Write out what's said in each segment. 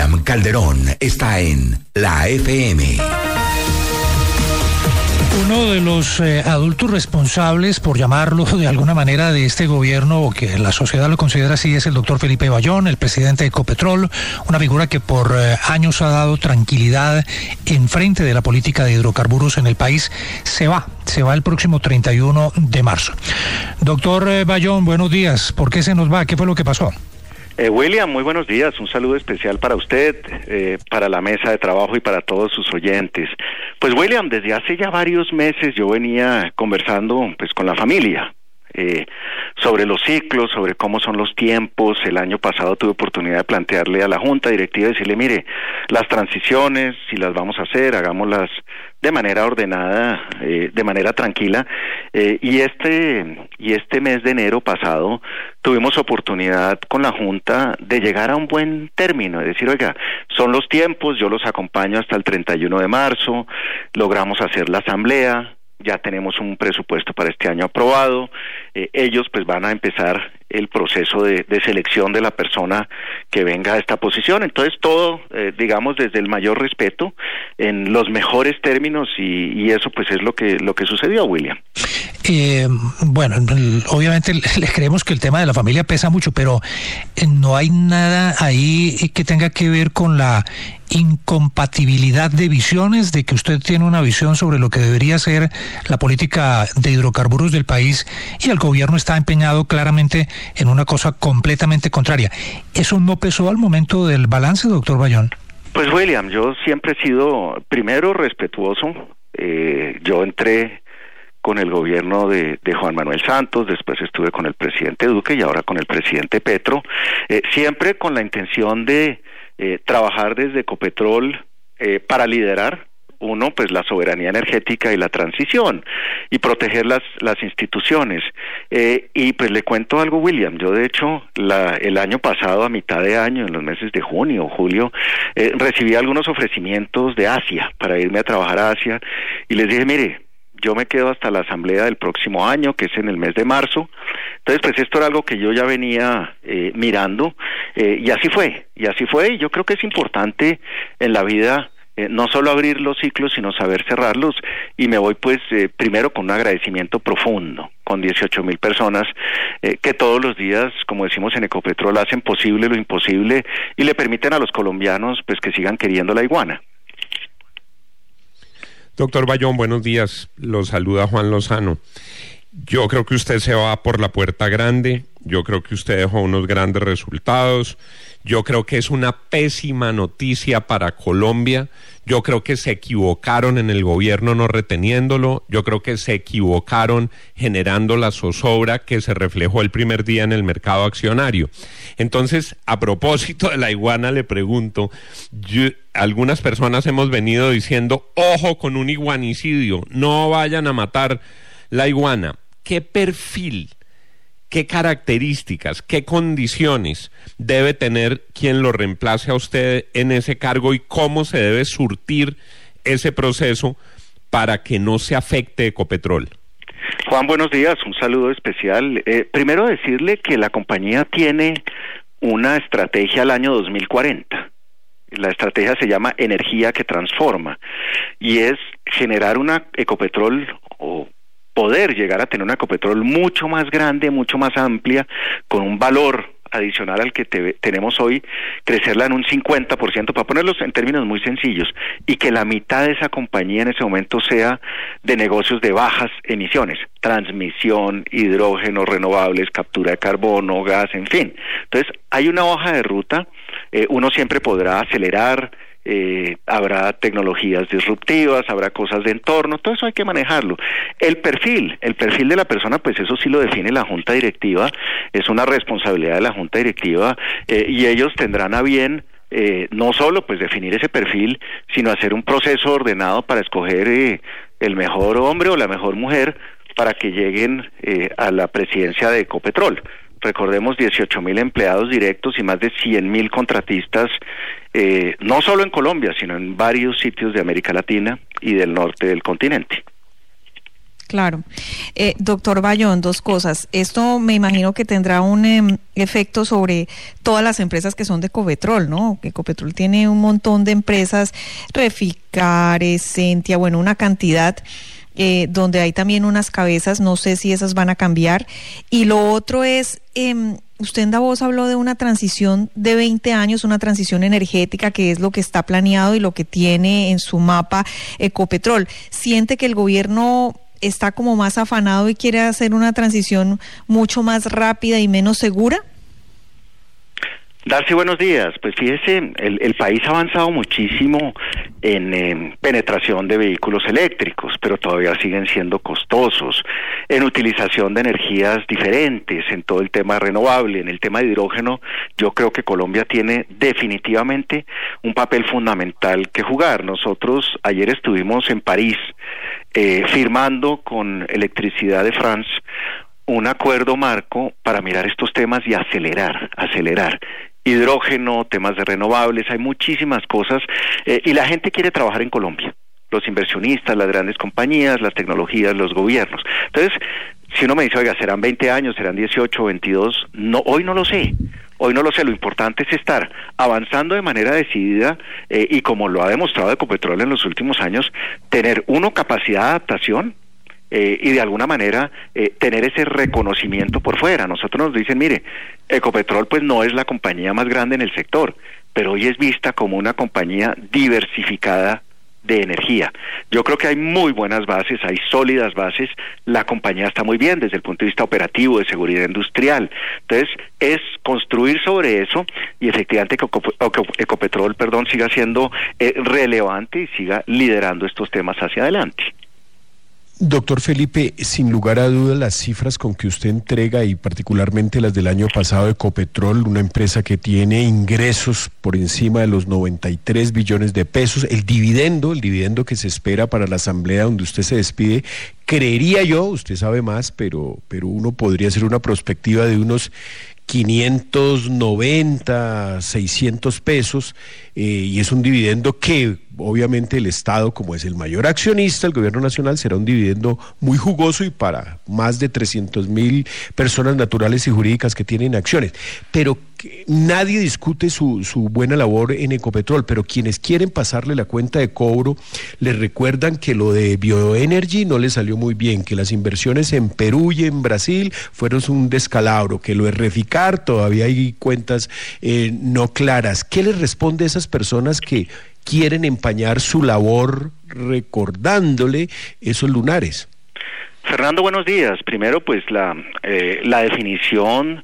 William Calderón está en la FM. Uno de los adultos responsables, por llamarlo de alguna manera, de este gobierno, o que la sociedad lo considera así, es el doctor Felipe Bayón, el presidente de Ecopetrol, una figura que por años ha dado tranquilidad en frente de la política de hidrocarburos en el país. Se va el próximo 31 de marzo. Doctor Bayón, buenos días. ¿Por qué se nos va? ¿Qué fue lo que pasó? William, muy buenos días. Un saludo especial para usted, para la mesa de trabajo y para todos sus oyentes. Pues William, desde hace ya varios meses yo venía conversando pues con la familia sobre los ciclos, sobre cómo son los tiempos. El año pasado tuve oportunidad de plantearle a la Junta Directiva y decirle, mire, las transiciones, si las vamos a hacer, hagámoslas de manera ordenada, de manera tranquila, y este mes de enero pasado tuvimos oportunidad con la Junta de llegar a un buen término, de decir, oiga, son los tiempos, yo los acompaño hasta el 31 de marzo, logramos hacer la asamblea, ya tenemos un presupuesto para este año aprobado, ellos pues van a empezar el proceso de selección de la persona que venga a esta posición. Entonces todo, digamos, desde el mayor respeto, en los mejores términos, y eso pues es lo que sucedió, William. Bueno, obviamente les creemos que el tema de la familia pesa mucho, pero no hay nada ahí que tenga que ver con la incompatibilidad de visiones, de que usted tiene una visión sobre lo que debería ser la política de hidrocarburos del país y el gobierno está empeñado claramente en una cosa completamente contraria. ¿Eso no pesó al momento del balance, doctor Bayón? Pues William, yo siempre he sido, primero, respetuoso. Yo entré con el gobierno de Juan Manuel Santos, después estuve con el presidente Duque y ahora con el presidente Petro, siempre con la intención de trabajar desde Ecopetrol para liderar, uno, pues la soberanía energética y la transición, y proteger las instituciones. Y pues le cuento algo, William, yo de hecho el año pasado, a mitad de año, en los meses de junio o julio, recibí algunos ofrecimientos de Asia, para irme a trabajar a Asia, y les dije, mire, yo me quedo hasta la asamblea del próximo año, que es en el mes de marzo. Entonces, pues esto era algo que yo ya venía mirando, y así fue, y yo creo que es importante en la vida no solo abrir los ciclos, sino saber cerrarlos, y me voy pues primero con un agradecimiento profundo, con 18,000 personas que todos los días, como decimos en Ecopetrol, hacen posible lo imposible y le permiten a los colombianos pues que sigan queriendo la iguana. Doctor Bayón, buenos días. Lo saluda Juan Lozano. Yo creo que usted se va por la puerta grande. Yo creo que usted dejó unos grandes resultados. Yo creo que es una pésima noticia para Colombia. Yo creo que se equivocaron en el gobierno no reteniéndolo. Yo creo que se equivocaron generando la zozobra que se reflejó el primer día en el mercado accionario. Entonces, a propósito de la iguana, le pregunto, algunas personas hemos venido diciendo, ojo con un iguanicidio, no vayan a matar la iguana. ¿Qué perfil, qué características, qué condiciones debe tener quien lo reemplace a usted en ese cargo y cómo se debe surtir ese proceso para que no se afecte Ecopetrol? Juan, buenos días, un saludo especial. Primero decirle que la compañía tiene una estrategia al año 2040. La estrategia se llama Energía que Transforma, y es generar una Ecopetrol, o poder llegar a tener una Ecopetrol mucho más grande, mucho más amplia, con un valor adicional al que tenemos hoy, crecerla en un 50%, para ponerlos en términos muy sencillos, y que la mitad de esa compañía en ese momento sea de negocios de bajas emisiones, transmisión, hidrógeno, renovables, captura de carbono, gas, en fin. Entonces, hay una hoja de ruta, uno siempre podrá acelerar, habrá tecnologías disruptivas, habrá cosas de entorno, todo eso hay que manejarlo. El perfil de la persona, pues eso sí lo define la Junta Directiva, es una responsabilidad de la Junta Directiva, y ellos tendrán a bien no solo pues definir ese perfil, sino hacer un proceso ordenado para escoger el mejor hombre o la mejor mujer para que lleguen a la presidencia de Ecopetrol. Recordemos 18,000 empleados directos y más de 100,000 contratistas, no solo en Colombia, sino en varios sitios de América Latina y del norte del continente. Claro. Doctor Bayón, dos cosas. Esto me imagino que tendrá un efecto sobre todas las empresas que son de Ecopetrol, ¿no? Ecopetrol tiene un montón de empresas, Reficar, Sentia, bueno, una cantidad, donde hay también unas cabezas, no sé si esas van a cambiar. Y lo otro es, usted en Davos habló de una transición de 20 años, una transición energética, que es lo que está planeado y lo que tiene en su mapa Ecopetrol. ¿Siente que el gobierno está como más afanado y quiere hacer una transición mucho más rápida y menos segura? Darcy, buenos días. Pues fíjese, el país ha avanzado muchísimo en penetración de vehículos eléctricos, pero todavía siguen siendo costosos, en utilización de energías diferentes, en todo el tema renovable, en el tema de hidrógeno. Yo creo que Colombia tiene definitivamente un papel fundamental que jugar. Nosotros ayer estuvimos en París firmando con Electricidad de France un acuerdo marco para mirar estos temas y acelerar. Hidrógeno, temas de renovables, hay muchísimas cosas, y la gente quiere trabajar en Colombia, los inversionistas, las grandes compañías, las tecnologías, los gobiernos. Entonces, si uno me dice, oiga, ¿serán 20 años, serán 18, 22? No, hoy no lo sé, lo importante es estar avanzando de manera decidida, y como lo ha demostrado Ecopetrol en los últimos años, tener capacidad de adaptación, y de alguna manera tener ese reconocimiento por fuera. Nosotros nos dicen, mire, Ecopetrol pues no es la compañía más grande en el sector, pero hoy es vista como una compañía diversificada de energía. Yo creo que hay muy buenas bases, hay sólidas bases, la compañía está muy bien desde el punto de vista operativo, de seguridad industrial. Entonces, es construir sobre eso y efectivamente que Ecopetrol, siga siendo relevante y siga liderando estos temas hacia adelante. Doctor Felipe, sin lugar a dudas las cifras con que usted entrega y particularmente las del año pasado de Ecopetrol, una empresa que tiene ingresos por encima de los 93 billones de pesos, el dividendo que se espera para la asamblea donde usted se despide, creería yo, usted sabe más, pero uno podría hacer una prospectiva de unos 590, 600 pesos, y es un dividendo que obviamente el Estado, como es el mayor accionista, el gobierno nacional, será un dividendo muy jugoso y para más de 300.000 personas naturales y jurídicas que tienen acciones. Pero nadie discute su buena labor en Ecopetrol, pero quienes quieren pasarle la cuenta de cobro les recuerdan que lo de Bioenergy no le salió muy bien, que las inversiones en Perú y en Brasil fueron un descalabro, que lo de Reficar todavía hay cuentas no claras. ¿Qué les responde a esas personas que quieren empañar su labor recordándole esos lunares? Fernando, buenos días. Primero, pues la definición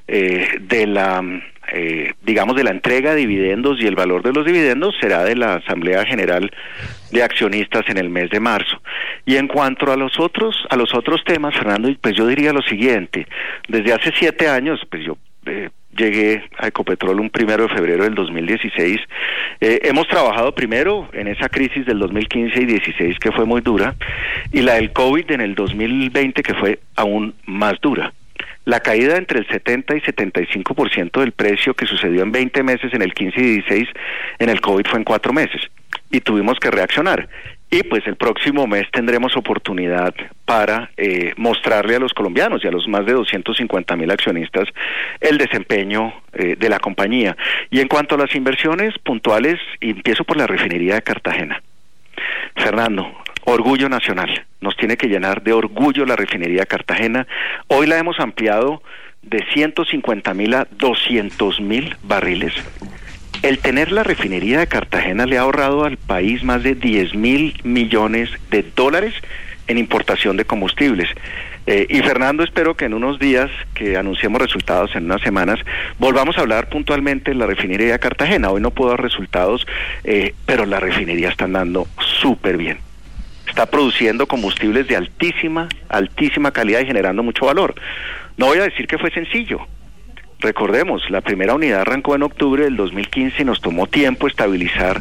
de la entrega de dividendos y el valor de los dividendos será de la Asamblea General de Accionistas en el mes de marzo. Y en cuanto a los otros temas, Fernando, pues yo diría lo siguiente: desde hace 7 años, pues yo llegué a Ecopetrol un 1 de febrero del 2016. Hemos trabajado primero en esa crisis del 2015 y 16 que fue muy dura, y la del COVID en el 2020 que fue aún más dura. La caída entre el 70 y 75% del precio que sucedió en 20 meses en el 15 y 16 en el COVID fue en 4 meses, y tuvimos que reaccionar. Y pues el próximo mes tendremos oportunidad para mostrarle a los colombianos y a los más de 250.000 accionistas el desempeño de la compañía. Y en cuanto a las inversiones puntuales, empiezo por la refinería de Cartagena. Fernando, orgullo nacional, nos tiene que llenar de orgullo la refinería de Cartagena. Hoy la hemos ampliado de 150.000 a 200.000 barriles. El tener la refinería de Cartagena le ha ahorrado al país más de 10.000 millones de dólares en importación de combustibles. Y Fernando, espero que en unos días, que anunciemos resultados en unas semanas, volvamos a hablar puntualmente de la refinería de Cartagena. Hoy no puedo dar resultados, pero la refinería está andando súper bien. Está produciendo combustibles de altísima calidad y generando mucho valor. No voy a decir que fue sencillo. Recordemos, la primera unidad arrancó en octubre del 2015 y nos tomó tiempo estabilizar,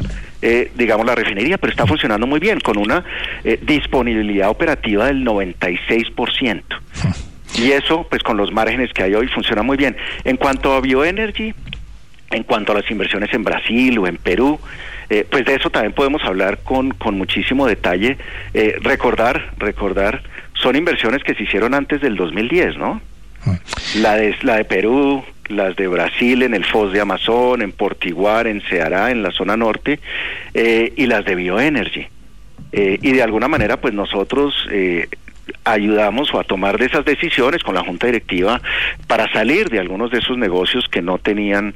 la refinería, pero está funcionando muy bien, con una disponibilidad operativa del 96%. Y eso, pues con los márgenes que hay hoy, funciona muy bien. En cuanto a Bioenergy, en cuanto a las inversiones en Brasil o en Perú, pues de eso también podemos hablar con muchísimo detalle. Recordar son inversiones que se hicieron antes del 2010, ¿no? La de Perú, las de Brasil en el Foz de Amazon, en Portiguar, en Ceará, en la zona norte, y las de Bioenergy. Y de alguna manera, pues nosotros ayudamos a tomar de esas decisiones con la Junta Directiva para salir de algunos de esos negocios que no tenían,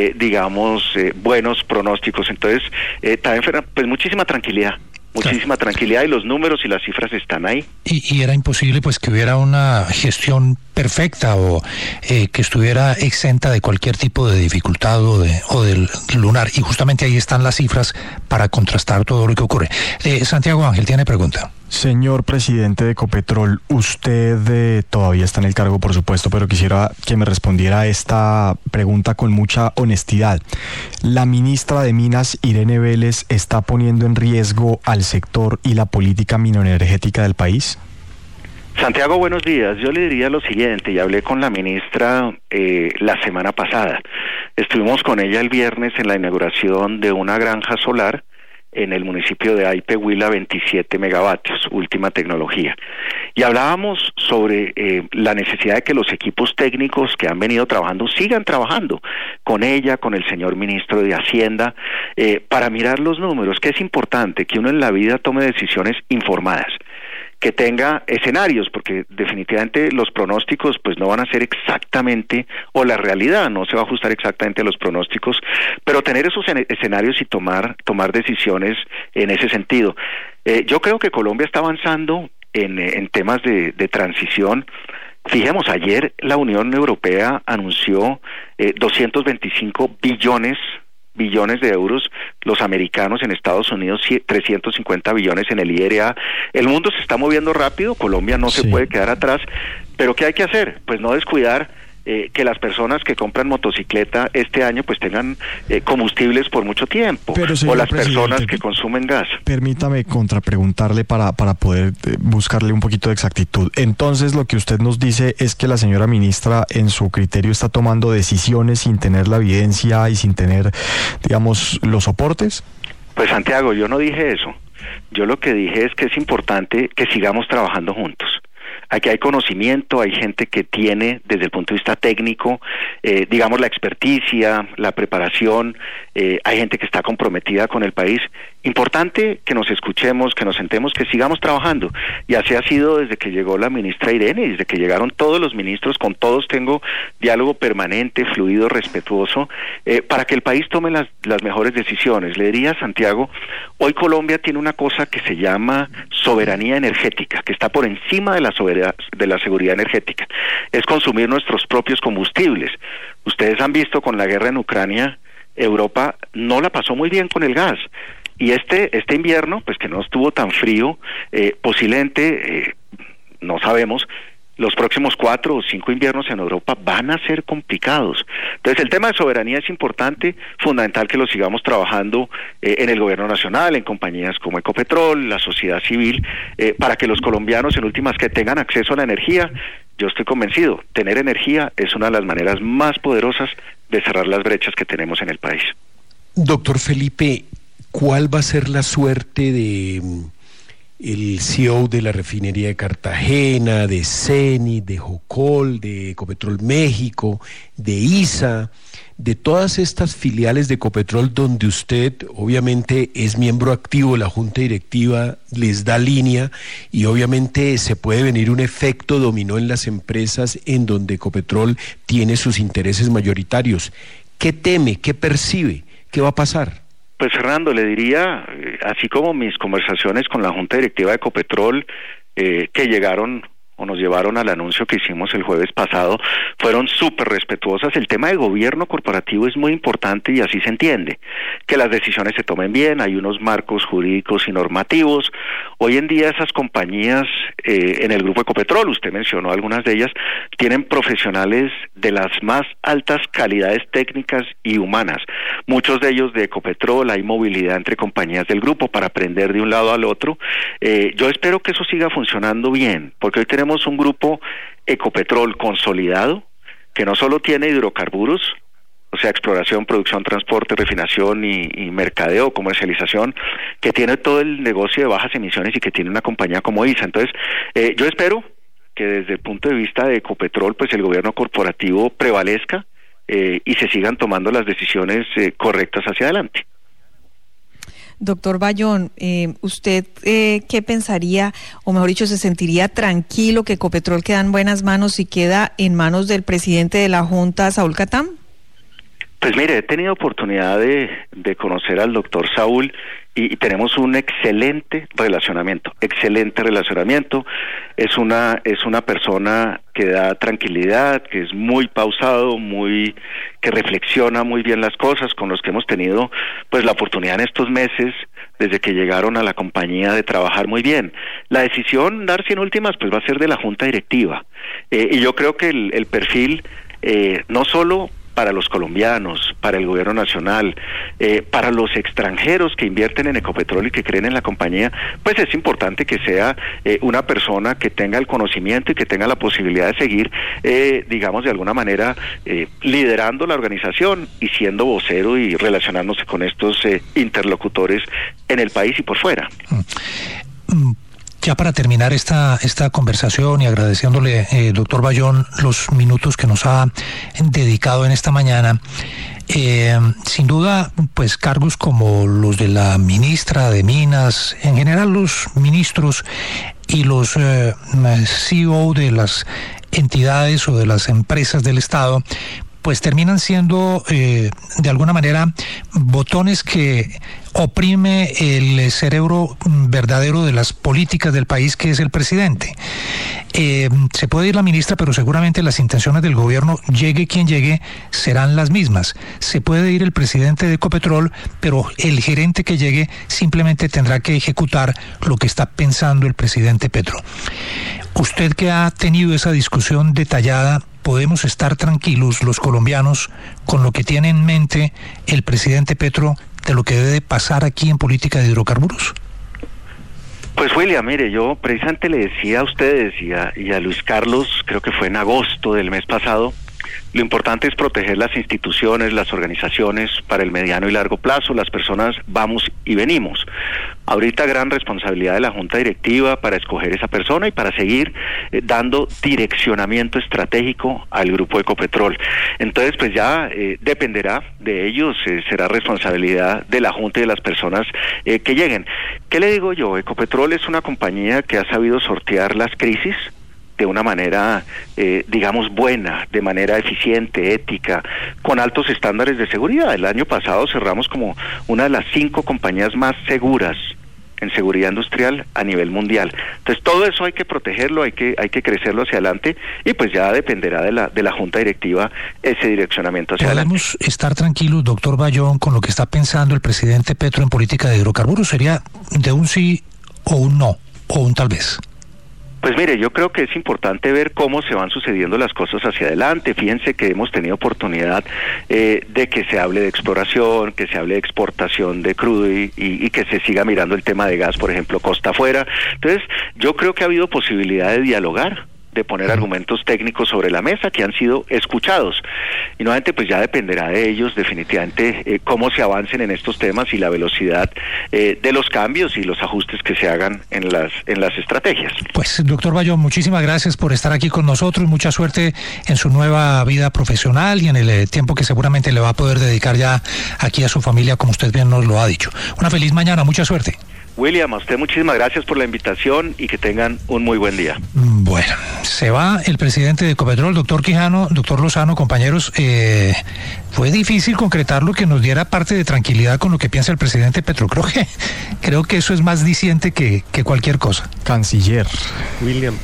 buenos pronósticos. Entonces, también, pues muchísima tranquilidad. Muchísima tranquilidad, y los números y las cifras están ahí. Y era imposible pues que hubiera una gestión perfecta o que estuviera exenta de cualquier tipo de dificultad o del lunar, y justamente ahí están las cifras para contrastar todo lo que ocurre. Santiago Ángel tiene pregunta. Señor presidente de Ecopetrol, usted todavía está en el cargo, por supuesto, pero quisiera que me respondiera a esta pregunta con mucha honestidad. ¿La ministra de Minas, Irene Vélez, está poniendo en riesgo al sector y la política mineroenergética del país? Santiago, buenos días. Yo le diría lo siguiente, y hablé con la ministra la semana pasada. Estuvimos con ella el viernes en la inauguración de una granja solar en el municipio de Aipe, Huila, 27 megavatios, última tecnología. Y hablábamos sobre la necesidad de que los equipos técnicos que han venido trabajando sigan trabajando con ella, con el señor ministro de Hacienda, para mirar los números, que es importante que uno en la vida tome decisiones informadas, que tenga escenarios, porque definitivamente los pronósticos pues no van a ser exactamente, o la realidad no se va a ajustar exactamente a los pronósticos, pero tener esos escenarios y tomar decisiones en ese sentido. Yo creo que Colombia está avanzando en temas de transición. Fijemos, ayer la Unión Europea anunció 225 billones de euros, los americanos en Estados Unidos 350 billones en el IRA. El mundo se está moviendo rápido, Colombia no se puede quedar atrás, pero ¿qué hay que hacer? Pues no descuidar que las personas que compran motocicleta este año pues tengan combustibles por mucho tiempo, pero, o las personas que consumen gas. Permítame contrapreguntarle para poder buscarle un poquito de exactitud. Entonces, lo que usted nos dice es que la señora ministra, en su criterio, está tomando decisiones sin tener la evidencia y sin tener, digamos, los soportes. Pues Santiago, yo no dije eso. Yo lo que dije es que es importante que sigamos trabajando juntos. Aquí hay conocimiento, hay gente que tiene desde el punto de vista técnico, la experticia, la preparación, hay gente que está comprometida con el país. Importante que nos escuchemos, que nos sentemos, que sigamos trabajando, y así ha sido desde que llegó la ministra Irene, y desde que llegaron todos los ministros. Con todos tengo diálogo permanente, fluido, respetuoso, para que el país tome las mejores decisiones. Le diría a Santiago, hoy Colombia tiene una cosa que se llama soberanía energética, que está por encima de la seguridad energética. Es consumir nuestros propios combustibles. Ustedes han visto con la guerra en Ucrania, Europa no la pasó muy bien con el gas. Y este invierno, pues que no estuvo tan frío, posiblemente, no sabemos, los próximos 4 o 5 inviernos en Europa van a ser complicados. Entonces el tema de soberanía es importante, fundamental que lo sigamos trabajando en el gobierno nacional, en compañías como Ecopetrol, la sociedad civil, para que los colombianos en últimas que tengan acceso a la energía. Yo estoy convencido, tener energía es una de las maneras más poderosas de cerrar las brechas que tenemos en el país. Doctor Felipe, ¿cuál va a ser la suerte de el CEO de la refinería de Cartagena, de Cenit, de Jocol, de Ecopetrol México, de ISA, de todas estas filiales de Ecopetrol donde usted obviamente es miembro activo de la Junta Directiva, les da línea, y obviamente se puede venir un efecto dominó en las empresas en donde Ecopetrol tiene sus intereses mayoritarios? ¿Qué teme? ¿Qué percibe? ¿Qué va a pasar? Pues Fernando, le diría, así como mis conversaciones con la Junta Directiva de Ecopetrol, que llegaron o nos llevaron al anuncio que hicimos el jueves pasado, fueron súper respetuosas. El tema de gobierno corporativo es muy importante y así se entiende, que las decisiones se tomen bien, hay unos marcos jurídicos y normativos. Hoy en día esas compañías en el grupo Ecopetrol, usted mencionó algunas de ellas, tienen profesionales de las más altas calidades técnicas y humanas. Muchos de ellos de Ecopetrol, hay movilidad entre compañías del grupo para aprender de un lado al otro. Yo espero que eso siga funcionando bien, porque hoy tenemos un grupo Ecopetrol consolidado, que no solo tiene hidrocarburos, o sea, exploración, producción, transporte, refinación y mercadeo, comercialización, que tiene todo el negocio de bajas emisiones y que tiene una compañía como ISA. Entonces, yo espero que desde el punto de vista de Ecopetrol, pues el gobierno corporativo prevalezca y se sigan tomando las decisiones correctas hacia adelante. Doctor Bayón, ¿usted qué pensaría, o mejor dicho, se sentiría tranquilo que Ecopetrol queda en buenas manos y queda en manos del presidente de la Junta, Saúl Catán? Pues mire, he tenido oportunidad de conocer al doctor Saúl y tenemos un excelente relacionamiento. Es una persona que da tranquilidad, que es muy pausado, que reflexiona muy bien las cosas, con los que hemos tenido pues la oportunidad en estos meses, desde que llegaron a la compañía, de trabajar muy bien. La decisión, Darcy, en últimas, pues va a ser de la Junta Directiva. Y yo creo que el perfil, no solo para los colombianos, para el gobierno nacional, para los extranjeros que invierten en Ecopetrol y que creen en la compañía, pues es importante que sea una persona que tenga el conocimiento y que tenga la posibilidad de seguir, digamos, de alguna manera, liderando la organización y siendo vocero y relacionándose con estos interlocutores en el país y por fuera. Ya para terminar esta conversación y agradeciéndole, doctor Bayón, los minutos que nos ha dedicado en esta mañana, sin duda, pues cargos como los de la ministra de Minas, en general los ministros y los CEO de las entidades o de las empresas del Estado, pues terminan siendo de alguna manera botones que oprime el cerebro verdadero de las políticas del país, que es el presidente. Se puede ir la ministra, pero seguramente las intenciones del gobierno, llegue quien llegue, serán las mismas. Se puede ir el presidente de Ecopetrol, pero el gerente que llegue simplemente tendrá que ejecutar lo que está pensando el presidente Petro. Usted, que ha tenido esa discusión detallada, ¿podemos estar tranquilos los colombianos con lo que tiene en mente el presidente Petro de lo que debe pasar aquí en política de hidrocarburos? Pues William, mire, yo precisamente le decía a ustedes y a Luis Carlos, creo que fue en agosto del mes pasado, lo importante es proteger las instituciones, las organizaciones para el mediano y largo plazo. Las personas vamos y venimos. Ahorita gran responsabilidad de la Junta Directiva para escoger esa persona y para seguir dando direccionamiento estratégico al grupo Ecopetrol. Entonces, pues ya dependerá de ellos, será responsabilidad de la Junta y de las personas que lleguen. ¿Qué le digo yo? Ecopetrol es una compañía que ha sabido sortear las crisis de una manera, digamos, buena, de manera eficiente, ética, con altos estándares de seguridad. El año pasado cerramos como una de las 5 compañías más seguras en seguridad industrial a nivel mundial. Entonces todo eso hay que protegerlo, hay que crecerlo hacia adelante, y pues ya dependerá de la Junta Directiva ese direccionamiento hacia adelante. ¿Podemos estar tranquilos, doctor Bayón, con lo que está pensando el presidente Petro en política de hidrocarburos? ¿Sería de un sí o un no, o un tal vez? Pues mire, yo creo que es importante ver cómo se van sucediendo las cosas hacia adelante. Fíjense que hemos tenido oportunidad de que se hable de exploración, que se hable de exportación de crudo y que se siga mirando el tema de gas, por ejemplo, costa afuera. Entonces, yo creo que ha habido posibilidad de dialogar, de poner argumentos técnicos sobre la mesa que han sido escuchados. Y nuevamente, pues ya dependerá de ellos definitivamente cómo se avancen en estos temas y la velocidad de los cambios y los ajustes que se hagan en las estrategias. Pues, doctor Bayón, muchísimas gracias por estar aquí con nosotros. Mucha suerte en su nueva vida profesional y en el tiempo que seguramente le va a poder dedicar ya aquí a su familia, como usted bien nos lo ha dicho. Una feliz mañana, mucha suerte. William, a usted muchísimas gracias por la invitación y que tengan un muy buen día. Bueno, se va el presidente de Ecopetrol, doctor Quijano, doctor Lozano, compañeros. Fue difícil concretar lo que nos diera parte de tranquilidad con lo que piensa el presidente Petro. Creo que eso es más diciente que cualquier cosa. Canciller. William,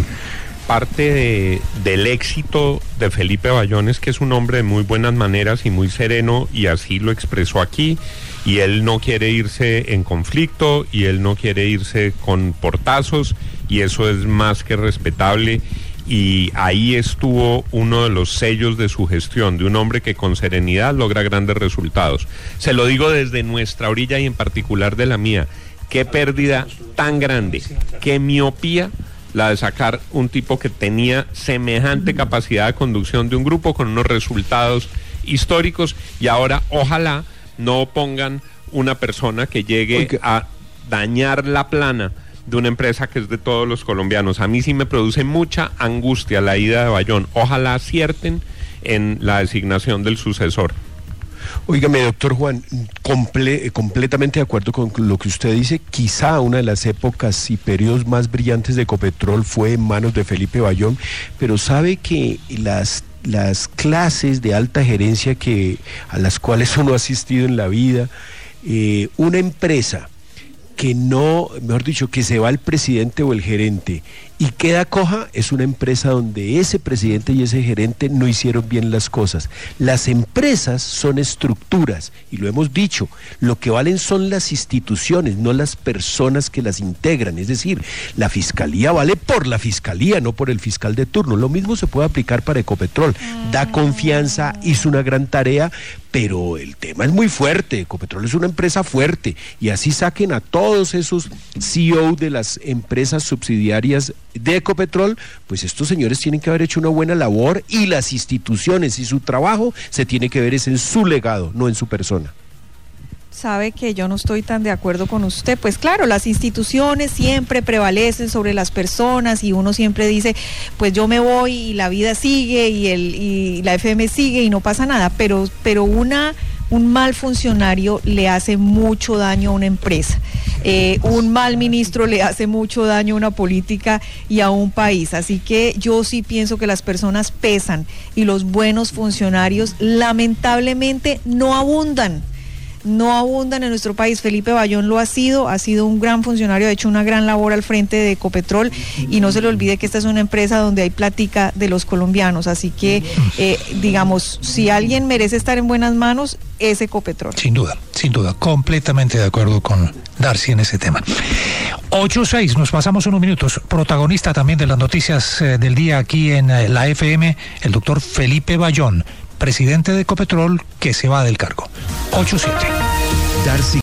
parte del éxito de Felipe Bayón es que es un hombre de muy buenas maneras y muy sereno, y así lo expresó aquí. Y él no quiere irse en conflicto, y él no quiere irse con portazos, y eso es más que respetable. Y ahí estuvo uno de los sellos de su gestión, de un hombre que con serenidad logra grandes resultados. Se lo digo desde nuestra orilla y en particular de la mía. Qué pérdida tan grande, qué miopía la de sacar un tipo que tenía semejante capacidad de conducción de un grupo con unos resultados históricos, y ahora ojalá no pongan una persona que llegue a dañar la plana de una empresa que es de todos los colombianos. A mí sí me produce mucha angustia la ida de Bayón. Ojalá acierten en la designación del sucesor. Óigame, doctor Juan, completamente de acuerdo con lo que usted dice. Quizá una de las épocas y periodos más brillantes de Ecopetrol fue en manos de Felipe Bayón, pero sabe que las clases de alta gerencia a las cuales uno ha asistido en la vida, una empresa que no, mejor dicho, que se va el presidente o el gerente y queda coja, es una empresa donde ese presidente y ese gerente no hicieron bien las cosas. Las empresas son estructuras, y lo hemos dicho, lo que valen son las instituciones, no las personas que las integran. Es decir, la fiscalía vale por la fiscalía, no por el fiscal de turno. Lo mismo se puede aplicar para Ecopetrol. Da confianza, hizo una gran tarea, pero el tema es muy fuerte. Ecopetrol es una empresa fuerte, y así saquen a todos esos CEO de las empresas subsidiarias de Ecopetrol, pues estos señores tienen que haber hecho una buena labor, y las instituciones y su trabajo se tiene que ver es en su legado, no en su persona. Sabe que yo no estoy tan de acuerdo con usted. Pues claro, las instituciones siempre prevalecen sobre las personas, y uno siempre dice, pues yo me voy y la vida sigue y la FM sigue y no pasa nada, pero un mal funcionario le hace mucho daño a una empresa. Un mal ministro le hace mucho daño a una política y a un país. Así que yo sí pienso que las personas pesan, y los buenos funcionarios lamentablemente no abundan en nuestro país. Felipe Bayón lo ha sido un gran funcionario, ha hecho una gran labor al frente de Ecopetrol, y no se le olvide que esta es una empresa donde hay plática de los colombianos. Así que, digamos, si alguien merece estar en buenas manos, es Ecopetrol. Sin duda, completamente de acuerdo con Darcy en ese tema. 8:06, nos pasamos unos minutos. Protagonista también de las noticias del día aquí en la FM, el doctor Felipe Bayón, presidente de Ecopetrol, que se va del cargo. 8:07. Darcy